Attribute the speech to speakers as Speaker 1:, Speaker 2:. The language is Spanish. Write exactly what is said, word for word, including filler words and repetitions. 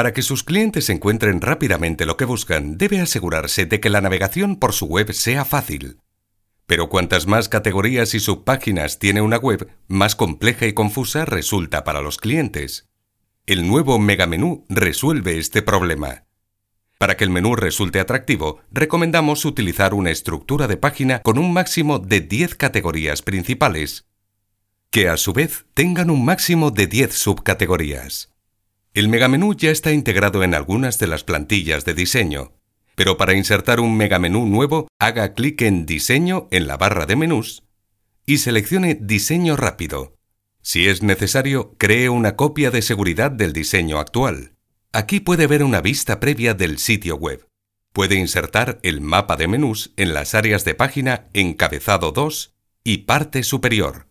Speaker 1: Para que sus clientes encuentren rápidamente lo que buscan, debe asegurarse de que la navegación por su web sea fácil. Pero cuantas más categorías y subpáginas tiene una web, más compleja y confusa resulta para los clientes. El nuevo megamenú resuelve este problema. Para que el menú resulte atractivo, recomendamos utilizar una estructura de página con un máximo de diez categorías principales, que a su vez tengan un máximo de diez subcategorías. El megamenú ya está integrado en algunas de las plantillas de diseño, pero para insertar un megamenú nuevo, haga clic en Diseño en la barra de menús y seleccione Diseño rápido. Si es necesario, cree una copia de seguridad del diseño actual. Aquí puede ver una vista previa del sitio web. Puede insertar el mapa de menús en las áreas de página Encabezado dos y parte superior.